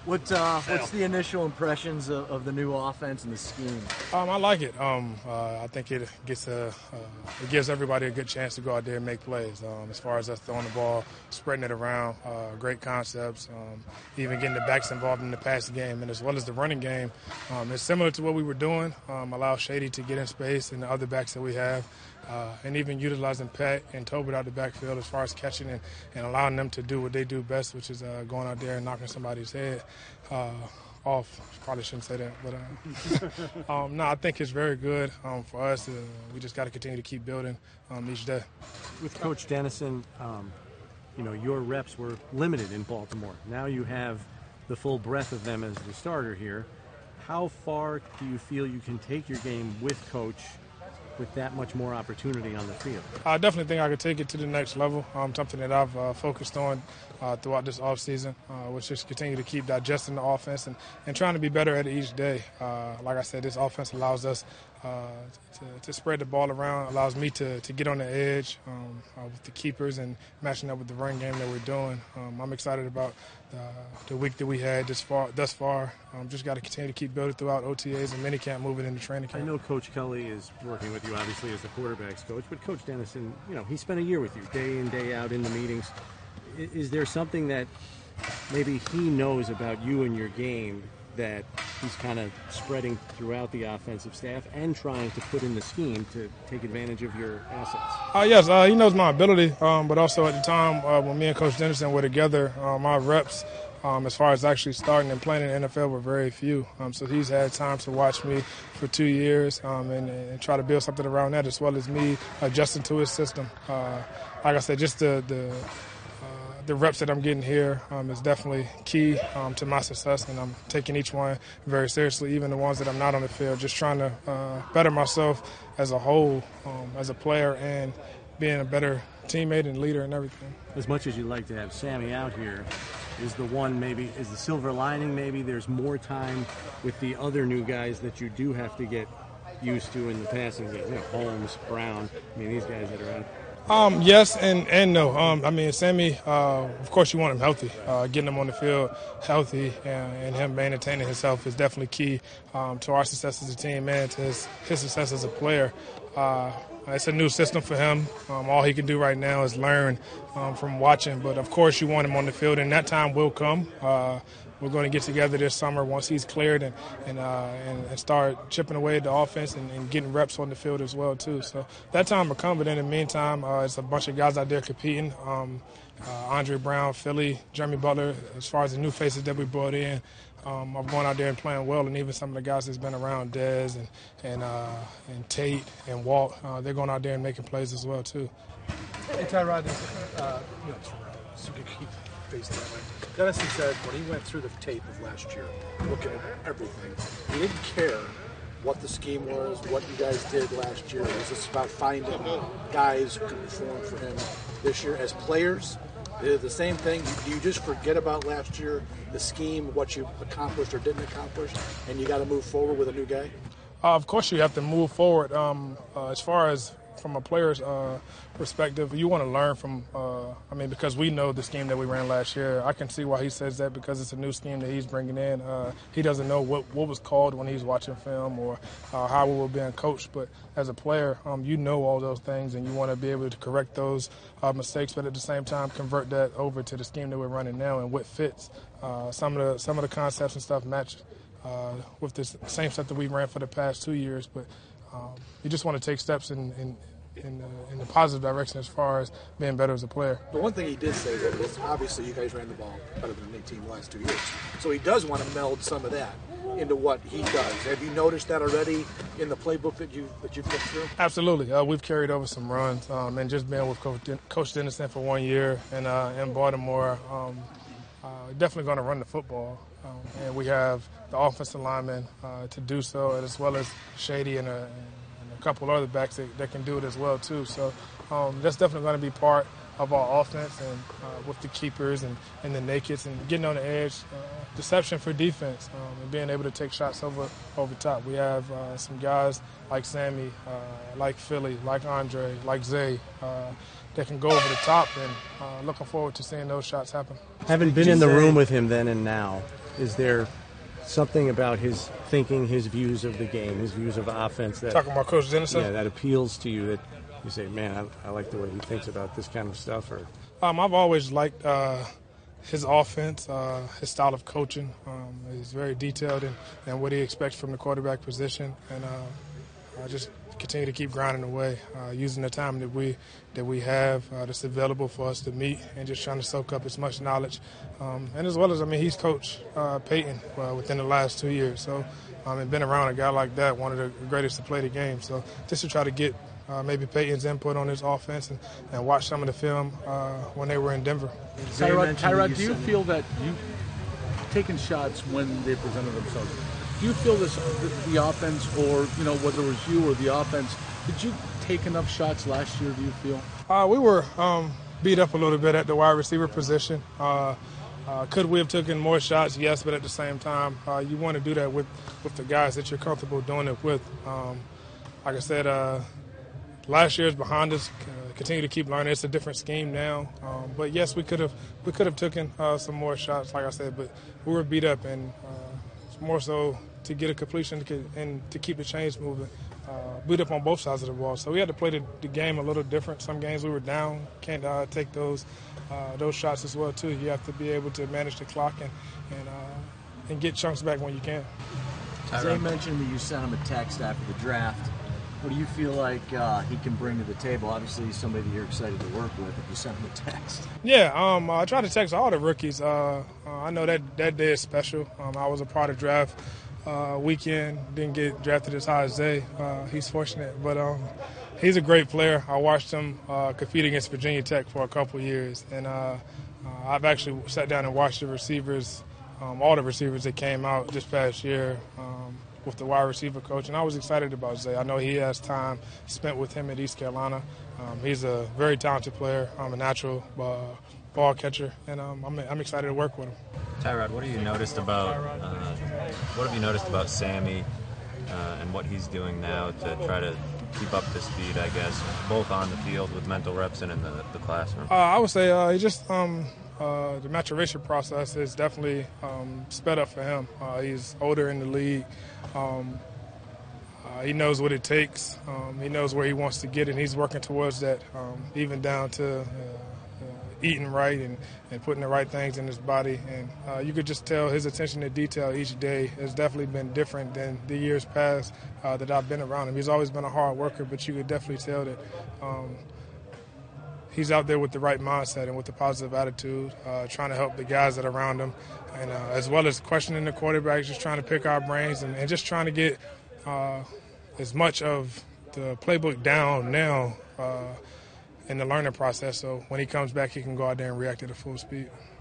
What's the initial impressions of the new offense and the scheme? I like it. I think it gives everybody a good chance to go out there and make plays. As far as us throwing the ball, spreading it around, great concepts, even getting the backs involved in the passing game, and as well as the running game. It's similar to what we were doing. Allow Shady to get in space and the other backs that we have, and even utilizing Pat and Tobit out the backfield as far as catching and allowing them to do what they do best, which is going out there and knocking somebody's head off. Probably shouldn't say that, but no, I think it's very good for us. We just got to continue to keep building each day. With Coach Dennison, your reps were limited in Baltimore. Now you have the full breadth of them as the starter here. How far do you feel you can take your game with Coach with that much more opportunity on the field? I definitely think I could take it to the next level. Something that I've focused on throughout this offseason, which is continue to keep digesting the offense and trying to be better at it each day. Like I said, this offense allows us to spread the ball around, allows me to get on the edge with the keepers and matching up with the run game that we're doing. I'm excited about the week that we had thus far. Just got to continue to keep building throughout OTAs and minicamp, moving into training camp. I know Coach Kelly is working with you, obviously, as the quarterback's coach, but Coach Dennison, he spent a year with you, day in, day out in the meetings. Is there something that maybe he knows about you and your game that he's kind of spreading throughout the offensive staff and trying to put in the scheme to take advantage of your assets? Yes, he knows my ability, but also at the time when me and Coach Dennison were together, my reps as far as actually starting and playing in the NFL were very few. So he's had time to watch me for 2 years and try to build something around that, as well as me adjusting to his system. Like I said, just the reps that I'm getting here is definitely key to my success, and I'm taking each one very seriously, even the ones that I'm not on the field, just trying to better myself as a whole, as a player, and being a better teammate and leader and everything. As much as you'd like to have Sammy out here, is the silver lining maybe there's more time with the other new guys that you do have to get used to in the passing game? Holmes, Brown, these guys that are out. Yes and no. Sammy, of course you want him healthy. Getting him on the field healthy and him maintaining himself is definitely key to our success as a team and to his success as a player. It's a new system for him. All he can do right now is learn from watching. But, of course, you want him on the field, and that time will come. We're going to get together this summer once he's cleared and start chipping away at the offense and getting reps on the field as well, too. So that time will come, but in the meantime, it's a bunch of guys out there competing. Andre Brown, Philly, Jeremy Butler, as far as the new faces that we brought in, are going out there and playing well, and even some of the guys that's been around, Dez and Tate and Walt, they're going out there and making plays as well, too. Hey, Tyrod, so you keep facing that way. Dennison said when he went through the tape of last year, looking at everything, he didn't care what the scheme was, what you guys did last year. It was just about finding guys who could perform for him this year. As players, the same thing. Do you just forget about last year, the scheme, what you accomplished or didn't accomplish, and you got to move forward with a new guy? Of course you have to move forward. As far as from a player's perspective, you want to learn from, because we know the scheme that we ran last year. I can see why he says that because it's a new scheme that he's bringing in. He doesn't know what was called when he's watching film or how we were being coached. But as a player, you know all those things, and you want to be able to correct those mistakes, but at the same time convert that over to the scheme that we're running now and what fits. Some of the concepts and stuff match with the same stuff that we ran for the past 2 years, but you just want to take steps in the positive direction as far as being better as a player. The one thing he did say though was obviously you guys ran the ball better than any team the last 2 years, so he does want to meld some of that into what he does. Have you noticed that already in the playbook that you've been through? Absolutely. We've carried over some runs, and just being with Coach Dennison for 1 year and in Baltimore, definitely going to run the football. And we have the offensive linemen to do so, as well as Shady and a couple other backs that can do it as well, too. So that's definitely going to be part of our offense, and with the keepers and the nakeds and getting on the edge, deception for defense, and being able to take shots over top. We have some guys like Sammy, like Philly, like Andre, like Zay, that can go over the top, and looking forward to seeing those shots happen. Having been in the room with him then and now, Is there something about his thinking, his views of the game, his views of offense that Talking about Coach Dennison? that appeals to you, that you say, man, I like the way he thinks about this kind of stuff? Or I've always liked his offense, his style of coaching. He's very detailed in what he expects from the quarterback position, and I just continue to keep grinding away, using the time that we have that's available for us to meet, and just trying to soak up as much knowledge. And as well as, he's coached Peyton within the last 2 years, so and been around a guy like that, one of the greatest to play the game. So just to try to get maybe Peyton's input on his offense and watch some of the film when they were in Denver. Tyrod, do you feel that you've taken shots when they presented themselves? Do you feel the offense, or whether it was you or the offense, did you take enough shots last year? Do you feel? We were beat up a little bit at the wide receiver position. Could we have taken more shots? Yes, but at the same time, you want to do that with the guys that you're comfortable doing it with. Like I said, last year is behind us. Continue to keep learning. It's a different scheme now. But yes, we could have taken some more shots, like I said. But we were beat up, and more so to get a completion and to keep the chains moving. Beat up on both sides of the ball. So we had to play the game a little different. Some games we were down. Can't take those shots as well too. You have to be able to manage the clock and get chunks back when you can. Zay mentioned that you sent him a text after the draft. What do you feel like he can bring to the table? Obviously, he's somebody that you're excited to work with. If you sent him a text. Yeah, I try to text all the rookies. I know that day is special. I was a part of draft weekend. Didn't get drafted as high as Zay. He's fortunate, but he's a great player. I watched him compete against Virginia Tech for a couple years, and I've actually sat down and watched the receivers, all the receivers that came out this past year. With the wide receiver coach, and I was excited about Zay. I know he has time spent with him at East Carolina. He's a very talented player. I'm a natural ball catcher, and I'm excited to work with him. Tyrod, what have you noticed about Sammy and what he's doing now to try to keep up to speed, I guess, both on the field with mental reps and in the classroom? I would say he just the maturation process is definitely sped up for him. He's older in the league. He knows what it takes. He knows where he wants to get, and he's working towards that, even down to eating right and putting the right things in his body. And you could just tell his attention to detail each day has definitely been different than the years past that I've been around him. He's always been a hard worker, but you could definitely tell that he's out there with the right mindset and with the positive attitude, trying to help the guys that are around him, and as well as questioning the quarterbacks, just trying to pick our brains and just trying to get as much of the playbook down now in the learning process, so when he comes back, he can go out there and react at a full speed.